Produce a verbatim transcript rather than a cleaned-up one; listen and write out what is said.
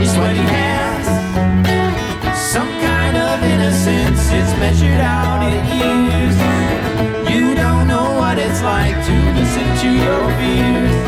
your sweaty hands. Some kind of innocence is measured out in years. You don't know what it's like to listen to your fears.